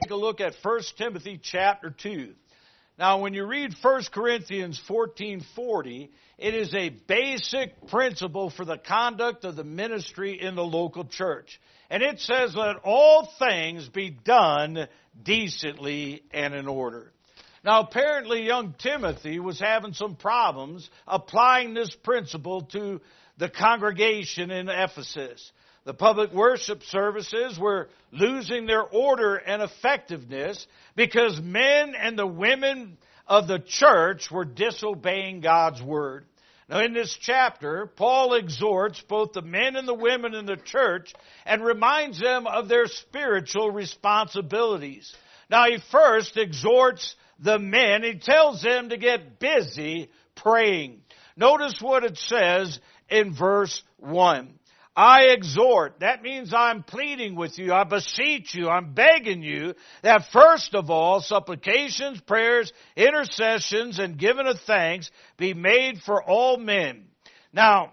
take a look at 1 Timothy chapter 2. Now, when you read 1 Corinthians 14:40, it is a basic principle for the conduct of the ministry in the local church. And it says, let all things be done decently and in order. Now, apparently, young Timothy was having some problems applying this principle to the congregation in Ephesus. The public worship services were losing their order and effectiveness because men and the women of the church were disobeying God's word. Now, in this chapter, Paul exhorts both the men and the women in the church and reminds them of their spiritual responsibilities. Now, he first exhorts the men. He tells them to get busy praying. Notice what it says in verse 1. I exhort, that means I'm pleading with you, I beseech you, I'm begging you that first of all, supplications, prayers, intercessions, and giving of thanks be made for all men. Now,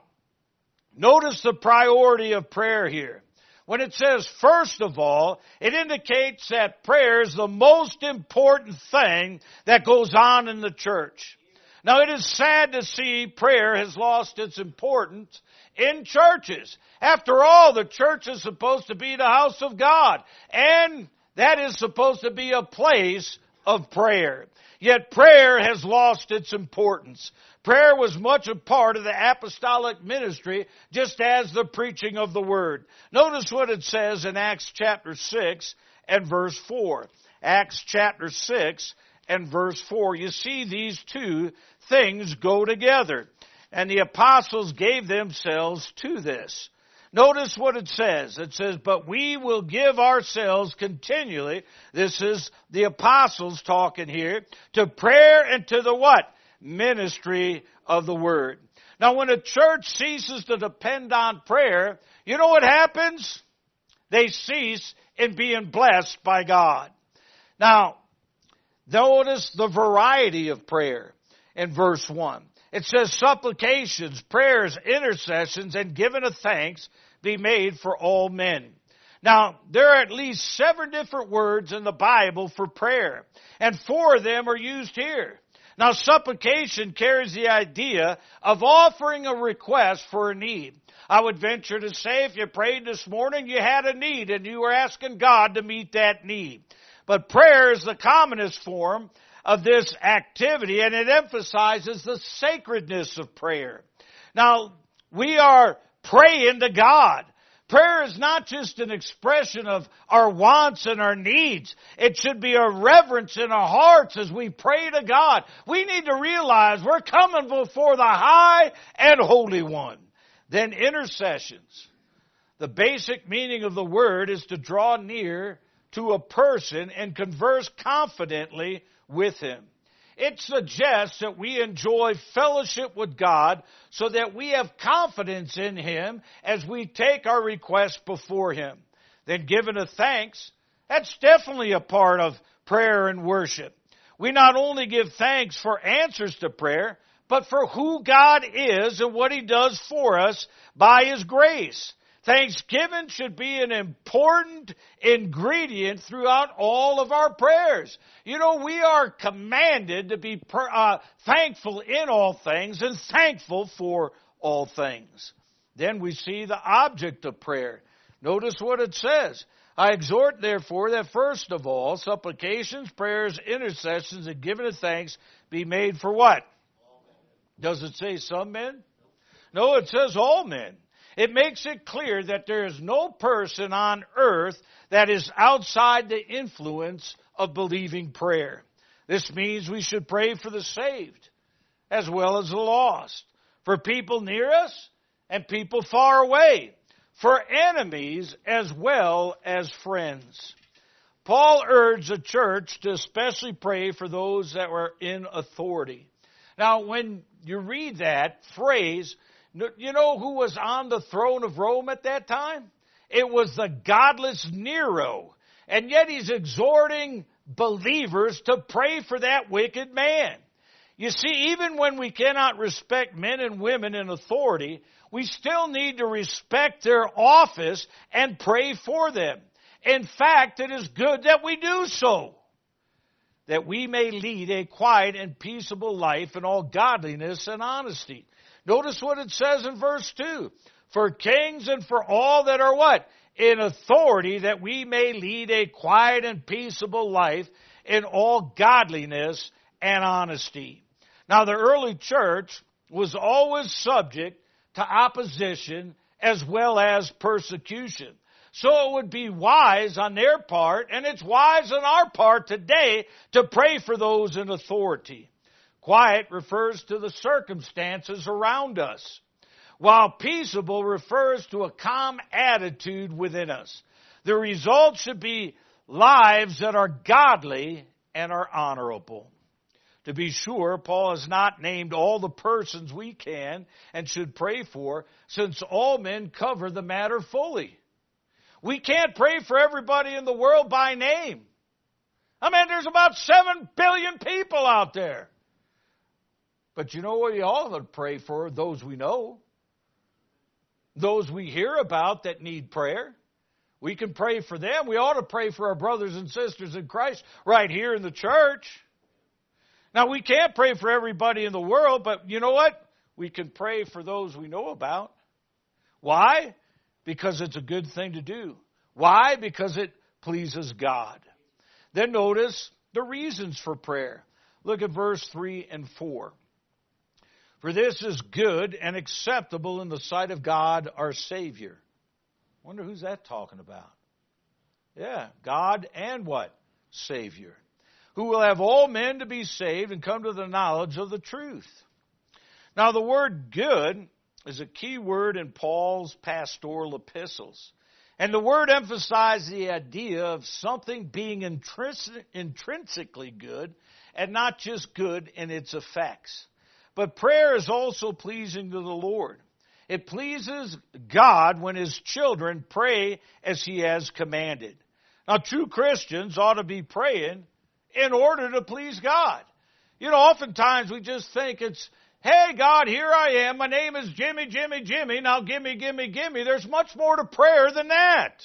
notice the priority of prayer here. When it says first of all, it indicates that prayer is the most important thing that goes on in the church. Now, it is sad to see prayer has lost its importance in churches. After all, the church is supposed to be the house of God, and that is supposed to be a place of prayer. Yet prayer has lost its importance. Prayer was much a part of the apostolic ministry, just as the preaching of the word. Notice what it says in Acts chapter 6 and verse 4. Acts chapter 6 and verse 4. You see, these two things go together. And the apostles gave themselves to this. Notice what it says. It says, but we will give ourselves continually, this is the apostles talking here, to prayer and to the what? Ministry of the word. Now, when a church ceases to depend on prayer, you know what happens? They cease in being blessed by God. Now, notice the variety of prayer in verse 1. It says supplications, prayers, intercessions, and giving of thanks be made for all men. Now, there are at least 7 different words in the Bible for prayer, and 4 of them are used here. Now, supplication carries the idea of offering a request for a need. I would venture to say if you prayed this morning, you had a need, and you were asking God to meet that need. But prayer is the commonest form of this activity, and it emphasizes the sacredness of prayer. Now, we are praying to God. Prayer is not just an expression of our wants and our needs. It should be a reverence in our hearts as we pray to God. We need to realize we're coming before the high and holy one. Then intercessions. The basic meaning of the word is to draw near to a person and converse confidently with him. It suggests that we enjoy fellowship with God so that we have confidence in him as we take our requests before him. Then giving of thanks, that's definitely a part of prayer and worship. We not only give thanks for answers to prayer, but for who God is and what he does for us by his grace. Thanksgiving should be an important ingredient throughout all of our prayers. You know, we are commanded to be thankful in all things and thankful for all things. Then we see the object of prayer. Notice what it says. I exhort, therefore, that first of all, supplications, prayers, intercessions, and giving of thanks be made for what? Does it say some men? No, it says all men. It makes it clear that there is no person on earth that is outside the influence of believing prayer. This means we should pray for the saved as well as the lost, for people near us and people far away, for enemies as well as friends. Paul urged the church to especially pray for those that were in authority. Now, when you read that phrase, you know who was on the throne of Rome at that time? It was the godless Nero. And yet he's exhorting believers to pray for that wicked man. You see, even when we cannot respect men and women in authority, we still need to respect their office and pray for them. In fact, it is good that we do so, that we may lead a quiet and peaceable life in all godliness and honesty. Notice what it says in verse 2. For kings and for all that are what? In authority, that we may lead a quiet and peaceable life in all godliness and honesty. Now, the early church was always subject to opposition as well as persecution. So it would be wise on their part, and it's wise on our part today, to pray for those in authority. Quiet refers to the circumstances around us, while peaceable refers to a calm attitude within us. The result should be lives that are godly and are honorable. To be sure, Paul has not named all the persons we can and should pray for, since all men cover the matter fully. We can't pray for everybody in the world by name. I mean, there's about 7 billion people out there. But you know what we all ought to pray for? Those we know. Those we hear about that need prayer. We can pray for them. We ought to pray for our brothers and sisters in Christ right here in the church. Now, we can't pray for everybody in the world, but you know what? We can pray for those we know about. Why? Because it's a good thing to do. Why? Because it pleases God. Then notice the reasons for prayer. Look at verse 3 and 4. For this is good and acceptable in the sight of God our Savior. Wonder who's that talking about? Yeah, God and what? Savior. Who will have all men to be saved and come to the knowledge of the truth. Now the word good is a key word in Paul's pastoral epistles. And the word emphasizes the idea of something being intrinsically good and not just good in its effects. But prayer is also pleasing to the Lord. It pleases God when His children pray as He has commanded. Now, true Christians ought to be praying in order to please God. You know, oftentimes we just think it's, hey, God, here I am. My name is Jimmy. Now give me. There's much more to prayer than that.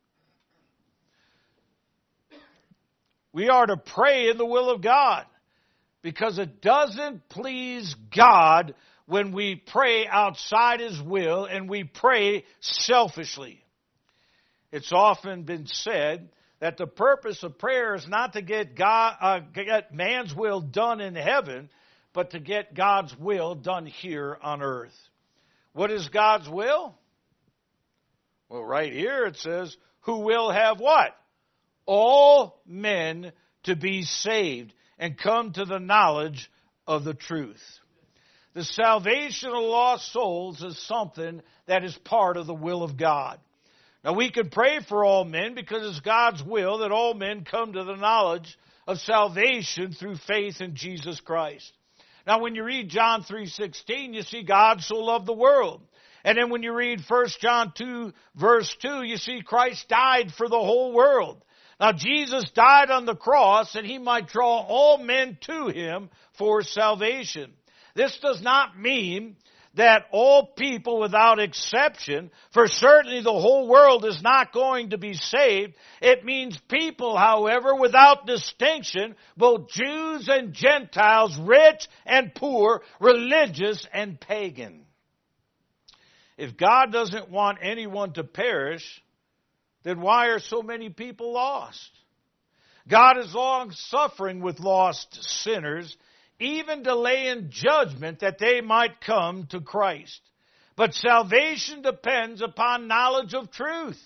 We are to pray in the will of God, because it doesn't please God when we pray outside His will and we pray selfishly. It's often been said that the purpose of prayer is not to get man's will done in heaven, but to get God's will done here on earth. What is God's will? Well, right here it says, who will have what? All men to be saved and come to the knowledge of the truth. The salvation of lost souls is something that is part of the will of God. Now, we can pray for all men because it's God's will that all men come to the knowledge of salvation through faith in Jesus Christ. Now, when you read John 3:16, you see God so loved the world. And then when you read 1 John 2, verse 2, you see Christ died for the whole world. Now, Jesus died on the cross that He might draw all men to Him for salvation. This does not mean that all people without exception, for certainly the whole world is not going to be saved. It means people, however, without distinction, both Jews and Gentiles, rich and poor, religious and pagan. If God doesn't want anyone to perish, then why are so many people lost? God is long-suffering with lost sinners, even delaying judgment that they might come to Christ. But salvation depends upon knowledge of truth.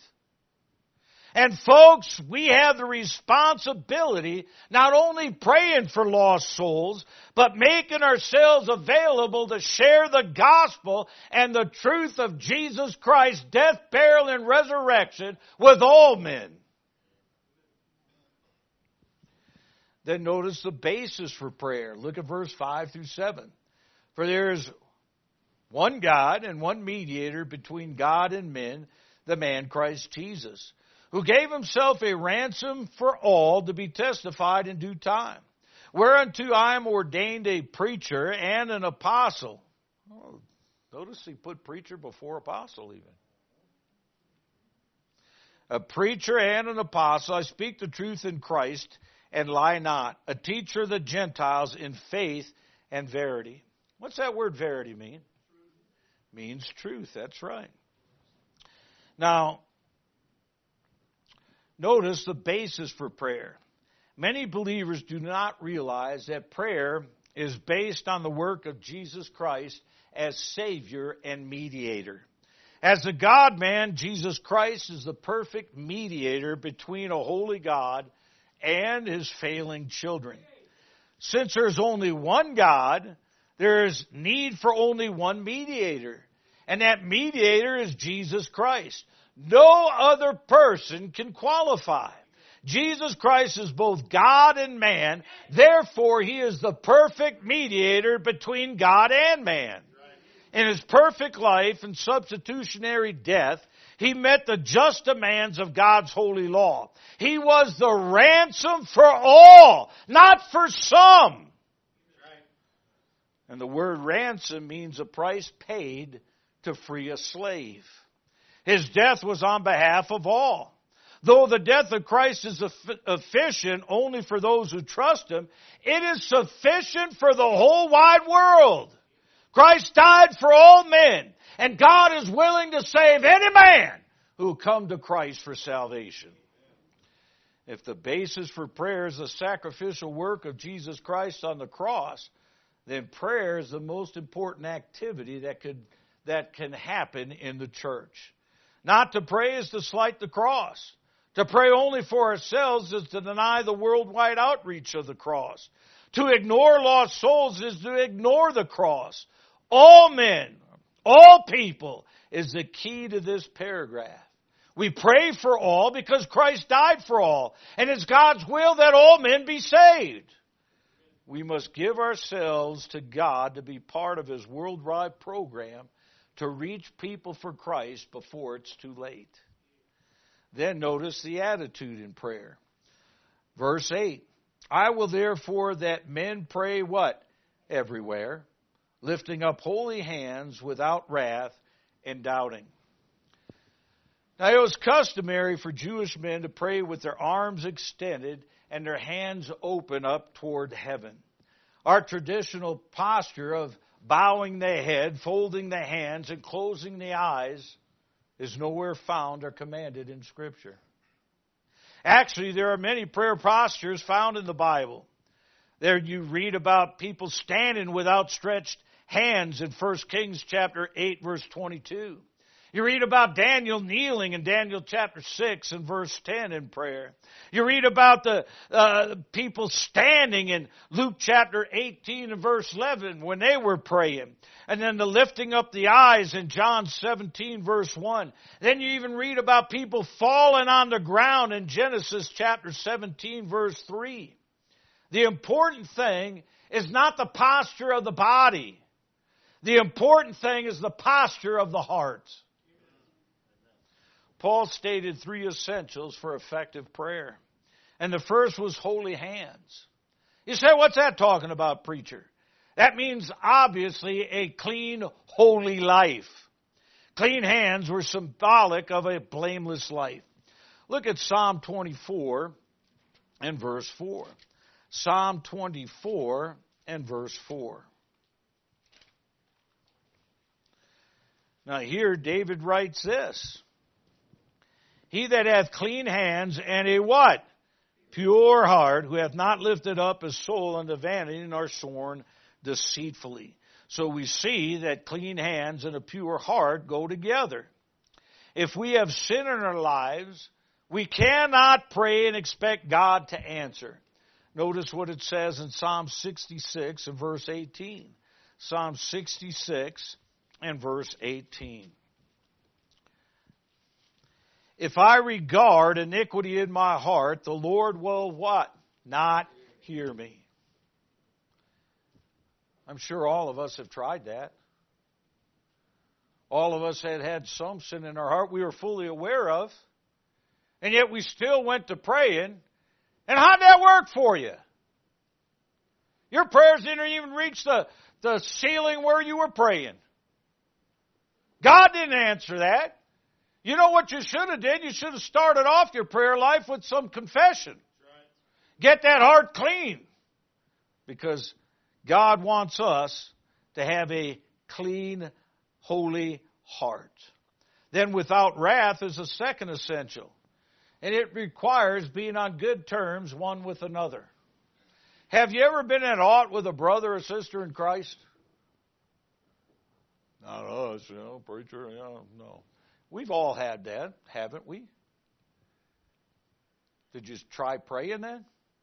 And folks, we have the responsibility not only praying for lost souls, but making ourselves available to share the gospel and the truth of Jesus Christ's death, burial, and resurrection with all men. Then notice the basis for prayer. Look at verse 5 through 7. For there is one God and one mediator between God and men, the man Christ Jesus, who gave Himself a ransom for all to be testified in due time. Whereunto I am ordained a preacher and an apostle. Oh, notice he put preacher before apostle even. a preacher and an apostle. I speak the truth in Christ and lie not. A teacher of the Gentiles in faith and verity. What's that word verity mean? Means truth. That's right. Now, notice the basis for prayer. Many believers do not realize that prayer is based on the work of Jesus Christ as Savior and mediator. As the God-man, Jesus Christ is the perfect mediator between a holy God and His failing children. Since there's only one God, there is need for only one mediator. And that mediator is Jesus Christ. No other person can qualify. Jesus Christ is both God and man. Therefore, He is the perfect mediator between God and man. In His perfect life and substitutionary death, He met the just demands of God's holy law. He was the ransom for all, not for some. And the word ransom means a price paid to free a slave. His death was on behalf of all. Though the death of Christ is efficient only for those who trust Him, it is sufficient for the whole wide world. Christ died for all men, and God is willing to save any man who will come to Christ for salvation. If the basis for prayer is the sacrificial work of Jesus Christ on the cross, then prayer is the most important activity that can happen in the church. Not to pray is to slight the cross. To pray only for ourselves is to deny the worldwide outreach of the cross. To ignore lost souls is to ignore the cross. All men, all people is the key to this paragraph. We pray for all because Christ died for all, and it's God's will that all men be saved. We must give ourselves to God to be part of His worldwide program to reach people for Christ before it's too late. Then notice the attitude in prayer. Verse 8, I will therefore that men pray what? Everywhere, lifting up holy hands without wrath and doubting. Now it was customary for Jewish men to pray with their arms extended and their hands open up toward heaven. Our traditional posture of bowing the head, folding the hands, and closing the eyes is nowhere found or commanded in Scripture. Actually, there are many prayer postures found in the Bible. There you read about people standing with outstretched hands in 1 Kings chapter 8, verse 22. You read about Daniel kneeling in Daniel chapter 6 and verse 10 in prayer. You read about the people standing in Luke chapter 18 and verse 11 when they were praying. And then the lifting up the eyes in John 17 verse 1. Then you even read about people falling on the ground in Genesis chapter 17 verse 3. The important thing is not the posture of the body. The important thing is the posture of the heart. Paul stated 3 essentials for effective prayer. And the first was holy hands. You say, what's that talking about, preacher? That means obviously a clean, holy life. Clean hands were symbolic of a blameless life. Look at Psalm 24 and verse 4. Psalm 24 and verse 4. Now here David writes this. He that hath clean hands and a what? Pure heart, who hath not lifted up his soul unto vanity nor sworn deceitfully. So we see that clean hands and a pure heart go together. If we have sin in our lives, we cannot pray and expect God to answer. Notice what it says in Psalm 66 and verse 18. Psalm 66 and verse 18. If I regard iniquity in my heart, the Lord will what? Not hear me. I'm sure all of us have tried that. All of us had had some sin in our heart we were fully aware of. And yet we still went to praying. And how'd that work for you? Your prayers didn't even reach the ceiling where you were praying. God didn't answer that. You know what you should have did? You should have started off your prayer life with some confession. Get that heart clean. Because God wants us to have a clean, holy heart. Then without wrath is a second essential. And it requires being on good terms one with another. Have you ever been at aught with a brother or sister in Christ? Not us, preacher, no. We've all had that, haven't we? Did you try praying then?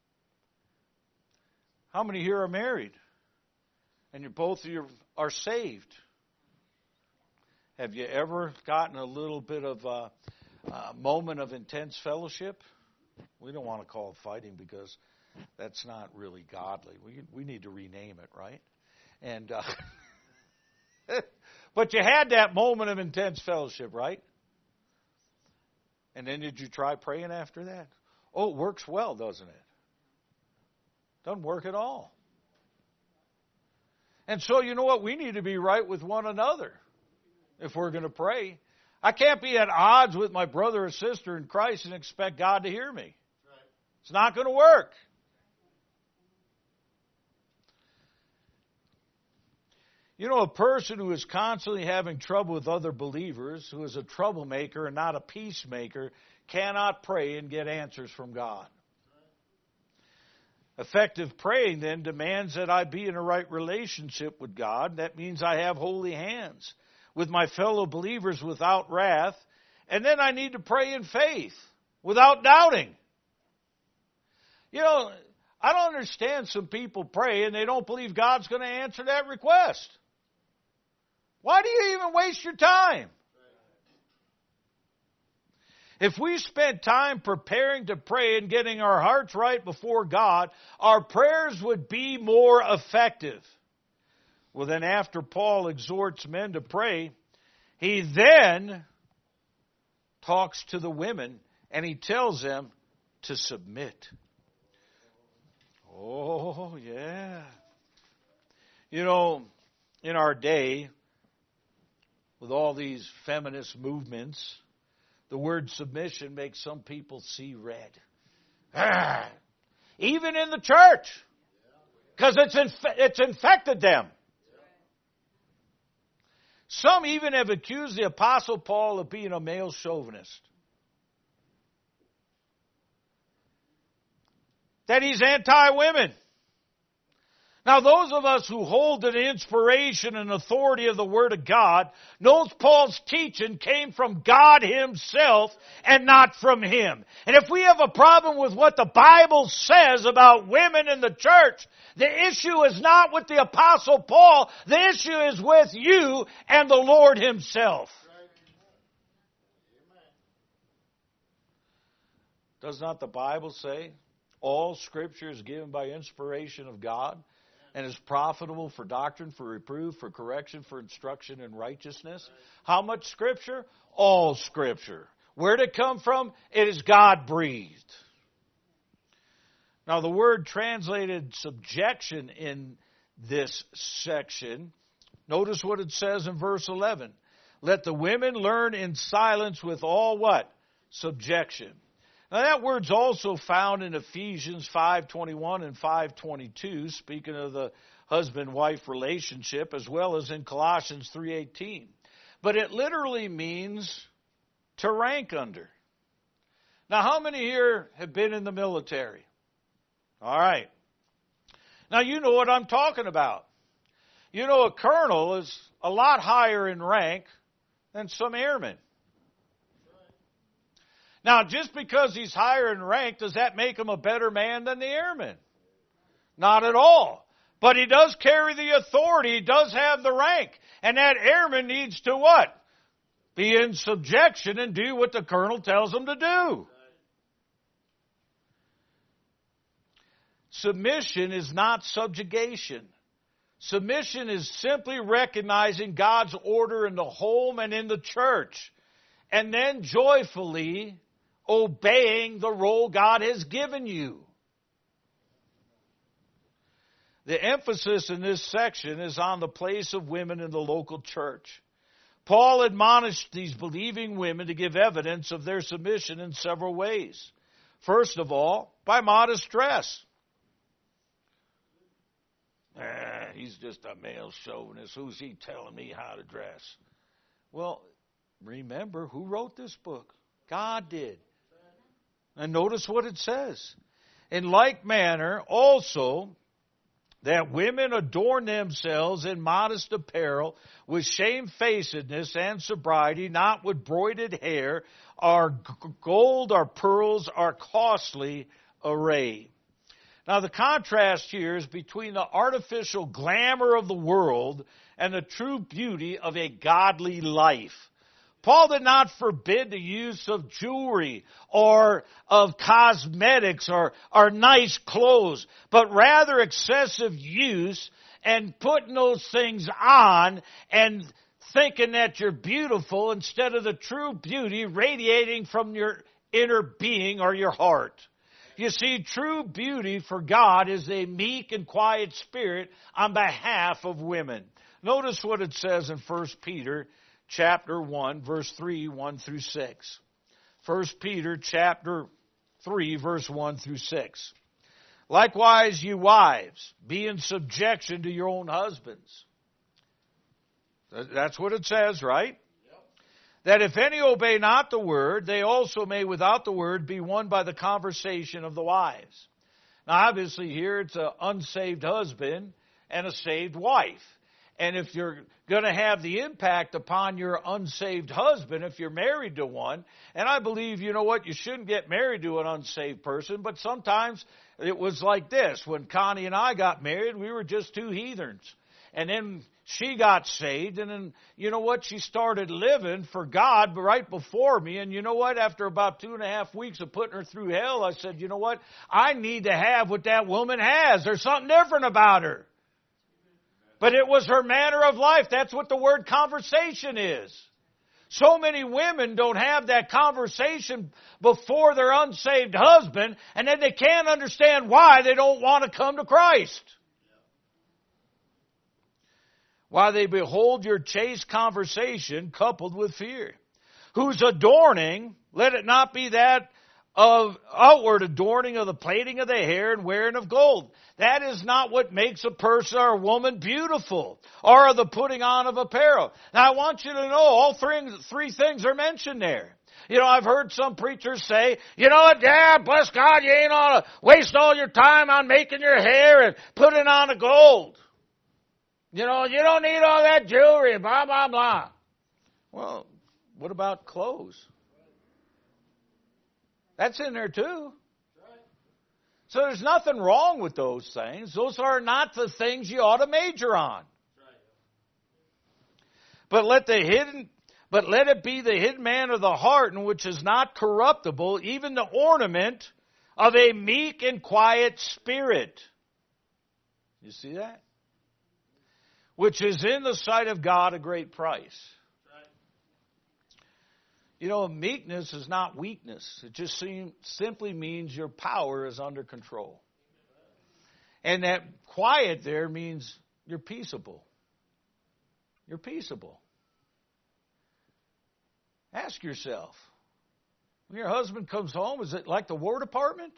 How many here are married? And both of you are saved. Have you ever gotten a little bit of a moment of intense fellowship? We don't want to call it fighting because that's not really godly. We need to rename it, right? And but you had that moment of intense fellowship, right? And then did you try praying after that? Oh, it works well, doesn't it? Doesn't work at all. And so, you know what? We need to be right with one another if we're going to pray. I can't be at odds with my brother or sister in Christ and expect God to hear me. It's not going to work. You know, a person who is constantly having trouble with other believers, who is a troublemaker and not a peacemaker, cannot pray and get answers from God. Effective praying, then, demands that I be in a right relationship with God. That means I have holy hands with my fellow believers without wrath. And then I need to pray in faith without doubting. You know, I don't understand some people pray and they don't believe God's going to answer that request. Why do you even waste your time? If we spent time preparing to pray and getting our hearts right before God, our prayers would be more effective. Well, then after Paul exhorts men to pray, he then talks to the women and he tells them to submit. Oh, yeah. You know, in our day, with all these feminist movements, the word submission makes some people see red. Even in the church. Because it's infected them. Some even have accused the Apostle Paul of being a male chauvinist. That he's anti-women. Now, those of us who hold to the inspiration and authority of the Word of God knows Paul's teaching came from God Himself and not from him. And if we have a problem with what the Bible says about women in the church, the issue is not with the Apostle Paul. The issue is with you and the Lord Himself. Does not the Bible say all Scripture is given by inspiration of God and is profitable for doctrine, for reproof, for correction, for instruction in righteousness? How much Scripture? All Scripture. Where did it come from? It is God-breathed. Now, the word translated subjection in this section, notice what it says in verse 11. Let the women learn in silence with all what? Subjection. Now, that word's also found in Ephesians 5:21 and 5:22, speaking of the husband-wife relationship, as well as in Colossians 3:18. But it literally means to rank under. Now, how many here have been in the military? All right. Now, you know what I'm talking about. You know, a colonel is a lot higher in rank than some airmen. Now, just because he's higher in rank, does that make him a better man than the airman? Not at all. But he does carry the authority. He does have the rank. And that airman needs to what? Be in subjection and do what the colonel tells him to do. Submission is not subjugation. Submission is simply recognizing God's order in the home and in the church, and then joyfully obeying the role God has given you. The emphasis in this section is on the place of women in the local church. Paul admonished these believing women to give evidence of their submission in several ways. First of all, by modest dress. He's just a male chauvinist. Who's he telling me how to dress? Well, remember, who wrote this book? God did. And notice what it says. In like manner, also, that women adorn themselves in modest apparel, with shamefacedness and sobriety, not with broided hair, or gold, or pearls, or costly array. Now, the contrast here is between the artificial glamour of the world and the true beauty of a godly life. Paul did not forbid the use of jewelry or of cosmetics or nice clothes, but rather excessive use and putting those things on and thinking that you're beautiful instead of the true beauty radiating from your inner being or your heart. You see, true beauty for God is a meek and quiet spirit on behalf of women. Notice what it says in 1 Peter chapter 1, verse 3, 1 through 6. 1 Peter chapter 3, verse 1 through 6. Likewise, you wives, be in subjection to your own husbands. That's what it says, right? That if any obey not the word, they also may without the word be won by the conversation of the wives. Now obviously here it's an unsaved husband and a saved wife. And if you're going to have the impact upon your unsaved husband, if you're married to one, and I believe, you know what, you shouldn't get married to an unsaved person, but sometimes it was like this. When Connie and I got married, we were just two heathens. And then she got saved, and then, you know what, she started living for God right before me. And you know what, after about 2.5 weeks of putting her through hell, I said, you know what, I need to have what that woman has. There's something different about her. But it was her manner of life. That's what the word conversation is. So many women don't have that conversation before their unsaved husband, and then they can't understand why they don't want to come to Christ. While they behold your chaste conversation coupled with fear, whose adorning, let it not be that of outward adorning of the plaiting of the hair and wearing of gold. That is not what makes a person or a woman beautiful, or the putting on of apparel. Now I want you to know all three things are mentioned there. You know, I've heard some preachers say, you know what, yeah, bless God, you ain't ought to waste all your time on making your hair and putting on a gold. You know, you don't need all that jewelry, blah, blah, blah. Well, what about clothes? That's in there too. So there's nothing wrong with those things. Those are not the things you ought to major on. But let it be the hidden man of the heart, in which is not corruptible, even the ornament of a meek and quiet spirit. You see that? Which is in the sight of God a great price. You know, meekness is not weakness. It just simply means your power is under control. And that quiet there means you're peaceable. You're peaceable. Ask yourself, when your husband comes home, is it like the War Department?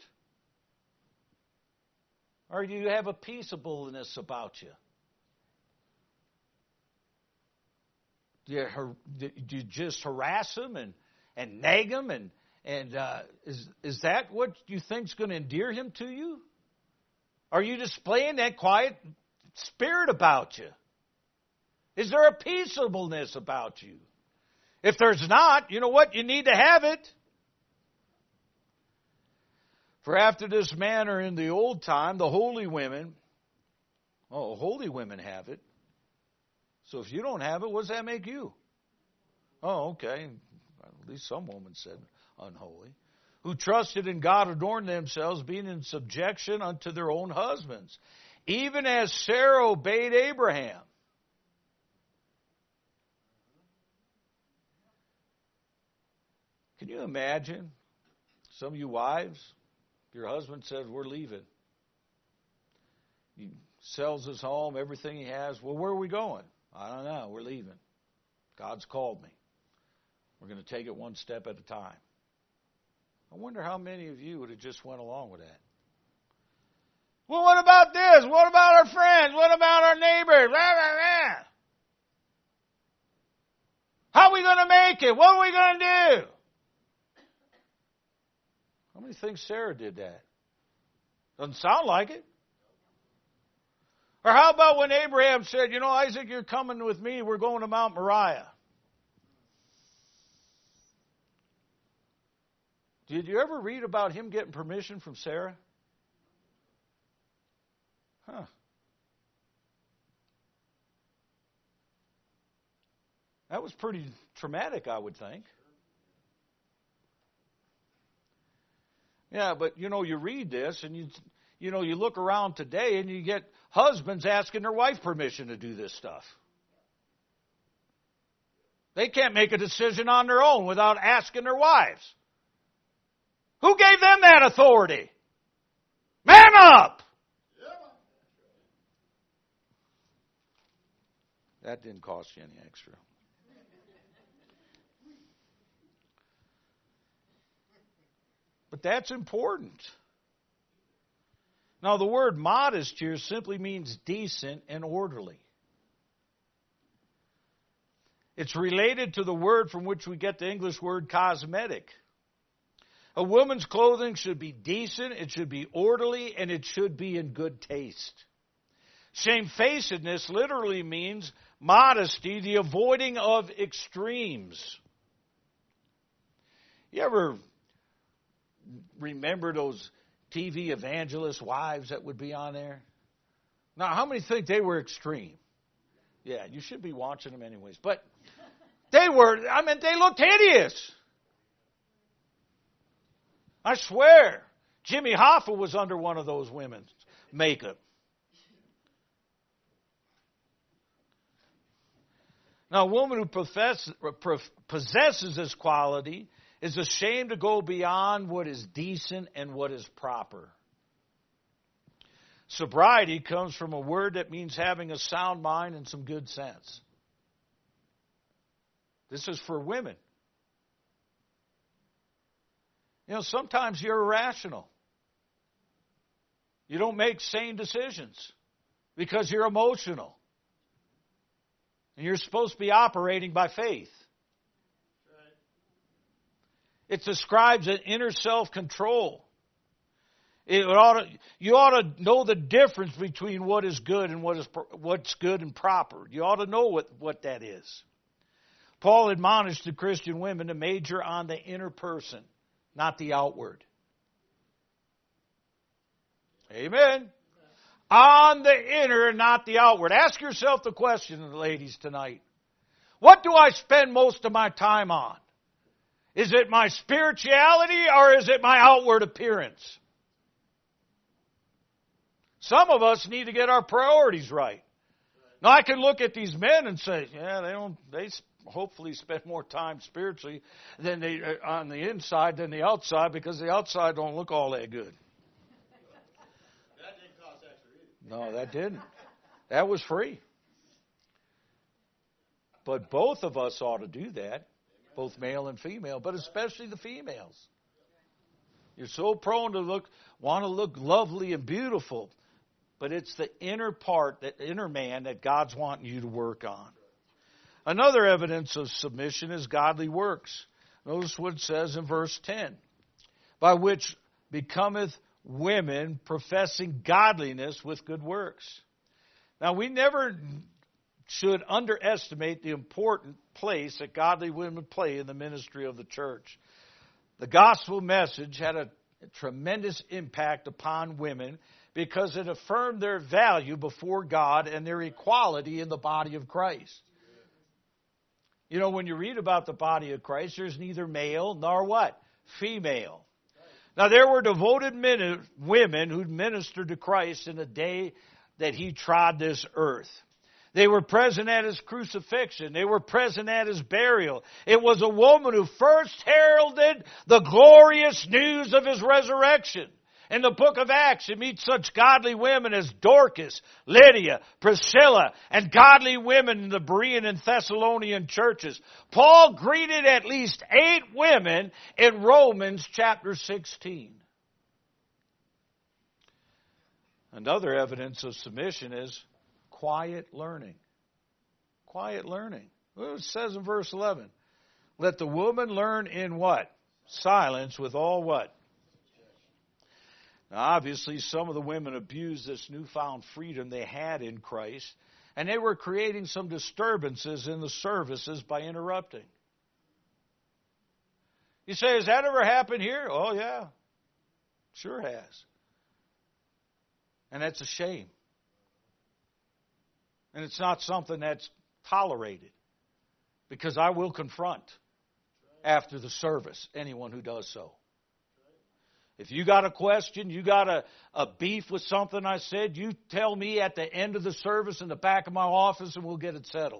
Or do you have a peaceableness about you? Do you just harass him and nag him? And is that what you think is going to endear him to you? Are you displaying that quiet spirit about you? Is there a peaceableness about you? If there's not, you know what? You need to have it. For after this manner in the old time, the holy women have it. So if you don't have it, what does that make you? Oh, okay. At least some woman said unholy. Who trusted in God adorned themselves, being in subjection unto their own husbands, even as Sarah obeyed Abraham. Can you imagine some of you wives, your husband says, we're leaving. He sells his home, everything he has. Well, where are we going? I don't know. We're leaving. God's called me. We're going to take it one step at a time. I wonder how many of you would have just went along with that. Well, what about this? What about our friends? What about our neighbors? Blah, blah, blah. How are we going to make it? What are we going to do? How many think Sarah did that? Doesn't sound like it. Or how about when Abraham said, you know, Isaac, you're coming with me. We're going to Mount Moriah. Did you ever read about him getting permission from Sarah? That was pretty traumatic, I would think. Yeah, but you know, you read this and you look around today and you get husbands asking their wife permission to do this stuff. They can't make a decision on their own without asking their wives. Who gave them that authority? Man up! That didn't cost you any extra. But that's important. Now, the word modest here simply means decent and orderly. It's related to the word from which we get the English word cosmetic. A woman's clothing should be decent, it should be orderly, and it should be in good taste. Shamefacedness literally means modesty, the avoiding of extremes. You ever remember those TV evangelist wives that would be on there? Now, how many think they were extreme? Yeah, you should be watching them anyways. But they looked hideous. I swear, Jimmy Hoffa was under one of those women's makeup. Now, a woman who possesses this quality is ashamed to go beyond what is decent and what is proper. Sobriety comes from a word that means having a sound mind and some good sense. This is for women. You know, sometimes you're irrational. You don't make sane decisions because you're emotional. And you're supposed to be operating by faith. It describes an inner self-control. You ought to know the difference between what is good and what's good and proper. You ought to know what that is. Paul admonished the Christian women to major on the inner person, not the outward. Amen. On the inner, not the outward. Ask yourself the question, ladies, tonight. What do I spend most of my time on? Is it my spirituality or is it my outward appearance? Some of us need to get our priorities right. Now, I can look at these men and say, yeah, they hopefully spend more time spiritually than they on the inside than the outside, because the outside don't look all that good. That didn't cost extra either. No, that didn't. That was free. But both of us ought to do that, both male and female, but especially the females. You're so prone to want to look lovely and beautiful, but it's the inner part, the inner man that God's wanting you to work on. Another evidence of submission is godly works. Notice what it says in verse 10. By which becometh women professing godliness with good works. Now, we never should underestimate the important place that godly women play in the ministry of the church. The gospel message had a tremendous impact upon women because it affirmed their value before God and their equality in the body of Christ. You know, when you read about the body of Christ, there's neither male nor what? Female. Now, there were devoted women who ministered to Christ in the day that He trod this earth. They were present at His crucifixion. They were present at His burial. It was a woman who first heralded the glorious news of His resurrection. In the book of Acts, you meet such godly women as Dorcas, Lydia, Priscilla, and godly women in the Berean and Thessalonian churches. Paul greeted at least 8 women in Romans chapter 16. Another evidence of submission is quiet learning. Quiet learning. Well, it says in verse 11, let the woman learn in what? Silence with all what? Now, obviously, some of the women abused this newfound freedom they had in Christ, and they were creating some disturbances in the services by interrupting. You say, has that ever happened here? Oh, yeah. Sure has. And that's a shame. And it's not something that's tolerated, because I will confront after the service anyone who does so. If you got a question, you got a beef with something I said, you tell me at the end of the service in the back of my office and we'll get it settled.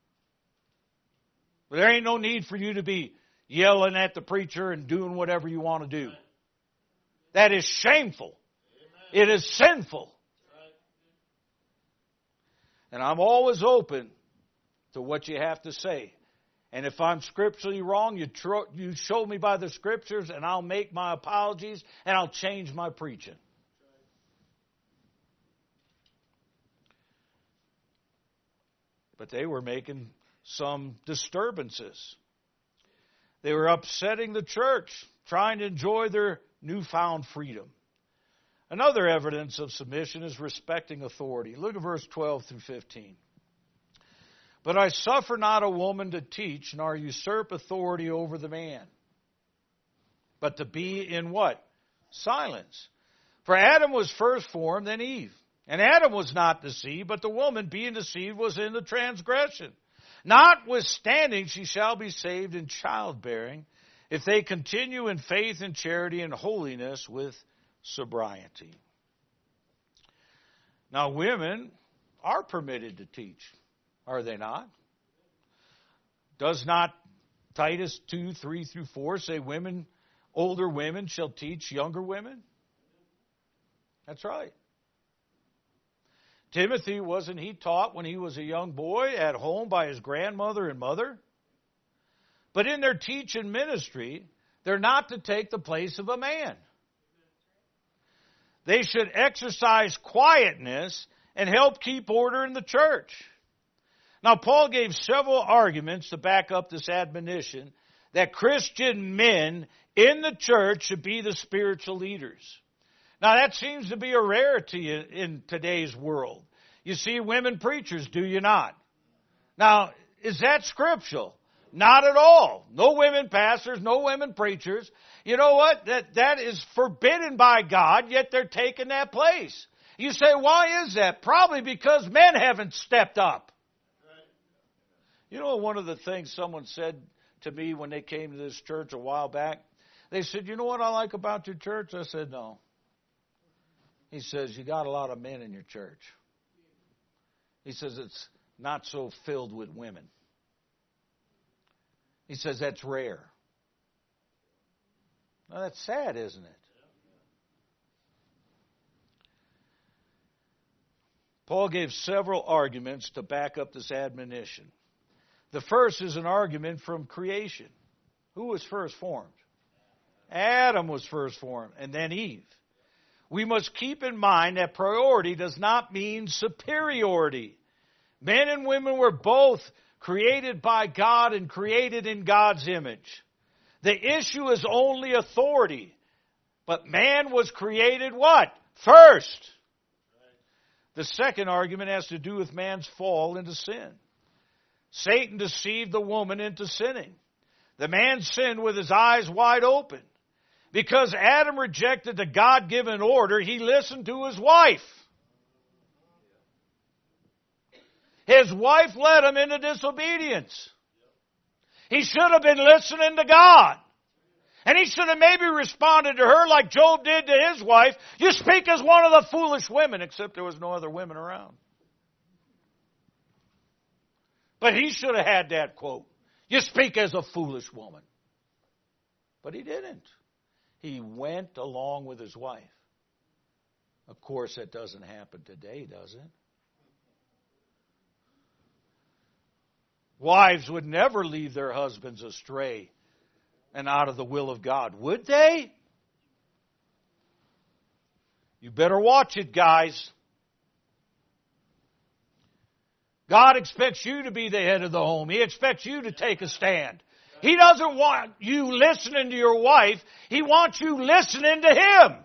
But there ain't no need for you to be yelling at the preacher and doing whatever you want to do. That is shameful. It is sinful. And I'm always open to what you have to say. And if I'm scripturally wrong, you show me by the scriptures, and I'll make my apologies, and I'll change my preaching. But they were making some disturbances. They were upsetting the church, trying to enjoy their newfound freedom. Another evidence of submission is respecting authority. Look at verse 12 through 15. But I suffer not a woman to teach, nor usurp authority over the man, but to be in what? Silence. For Adam was first formed, then Eve. And Adam was not deceived, but the woman being deceived was in the transgression. Notwithstanding, she shall be saved in childbearing, if they continue in faith and charity and holiness with sobriety. Now, women are permitted to teach, are they not? Does not Titus 2, 3 through 4 say women, older women shall teach younger women? That's right. Timothy, wasn't he taught when he was a young boy at home by his grandmother and mother? But in their teaching ministry, they're not to take the place of a man. They should exercise quietness and help keep order in the church. Now, Paul gave several arguments to back up this admonition that Christian men in the church should be the spiritual leaders. Now, that seems to be a rarity in today's world. You see women preachers, do you not? Now, is that scriptural? Not at all. No women pastors, no women preachers. You know what? That is forbidden by God, yet they're taking that place. You say, why is that? Probably because men haven't stepped up. You know, one of the things someone said to me when they came to this church a while back, they said, you know what I like about your church? I said, no. He says, you got a lot of men in your church. He says, it's not so filled with women. He says, that's rare. Now, that's sad, isn't it? Paul gave several arguments to back up this admonition. The first is an argument from creation. Who was first formed? Adam was first formed, and then Eve. We must keep in mind that priority does not mean superiority. Men and women were both created by God and created in God's image. The issue is only authority. But man was created what? First. The second argument has to do with man's fall into sin. Satan deceived the woman into sinning. The man sinned with his eyes wide open. Because Adam rejected the God-given order, he listened to his wife. His wife led him into disobedience. He should have been listening to God. And he should have maybe responded to her like Job did to his wife. You speak as one of the foolish women, except there was no other women around. But he should have had that quote. You speak as a foolish woman. But he didn't. He went along with his wife. Of course, that doesn't happen today, does it? Wives would never leave their husbands astray and out of the will of God, would they? You better watch it, guys. God expects you to be the head of the home. He expects you to take a stand. He doesn't want you listening to your wife. He wants you listening to Him.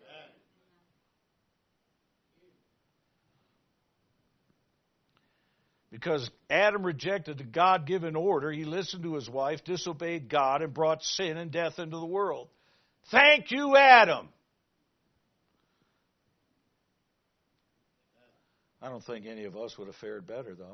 Because Adam rejected the God-given order, he listened to his wife, disobeyed God, and brought sin and death into the world. Thank you, Adam. I don't think any of us would have fared better, though.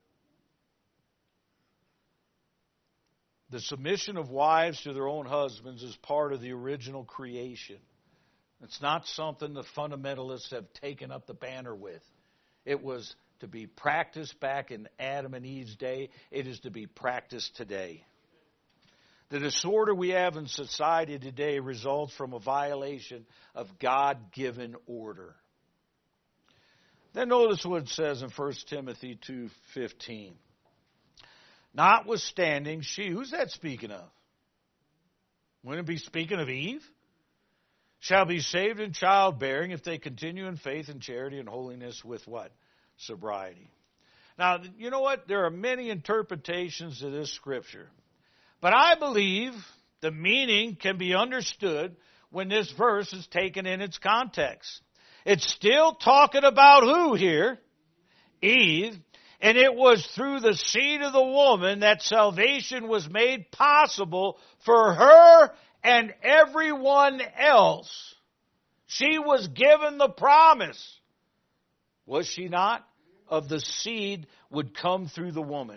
The submission of wives to their own husbands is part of the original creation. It's not something the fundamentalists have taken up the banner with. It was to be practiced back in Adam and Eve's day. It is to be practiced today. The disorder we have in society today results from a violation of God-given order. Then notice what it says in 1 Timothy 2:15. Notwithstanding, who's that speaking of? Wouldn't it be speaking of Eve? Shall be saved in childbearing if they continue in faith and charity and holiness with what? Sobriety. Now, you know what? There are many interpretations to this scripture. But I believe the meaning can be understood when this verse is taken in its context. It's still talking about who here? Eve. And it was through the seed of the woman that salvation was made possible for her and everyone else. She was given the promise, was she not? Of the seed would come through the woman.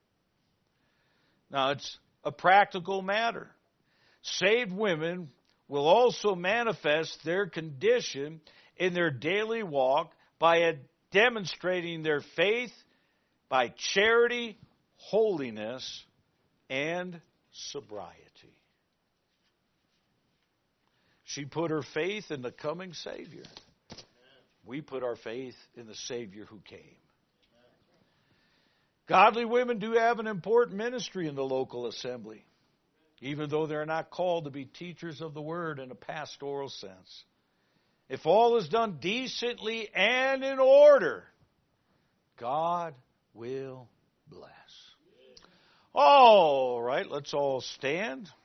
Now, it's a practical matter. Saved women will also manifest their condition in their daily walk by demonstrating their faith by charity, holiness, and sobriety. She put her faith in the coming Savior. We put our faith in the Savior who came. Godly women do have an important ministry in the local assembly, even though they're not called to be teachers of the Word in a pastoral sense. If all is done decently and in order, God will bless. All right, let's all stand.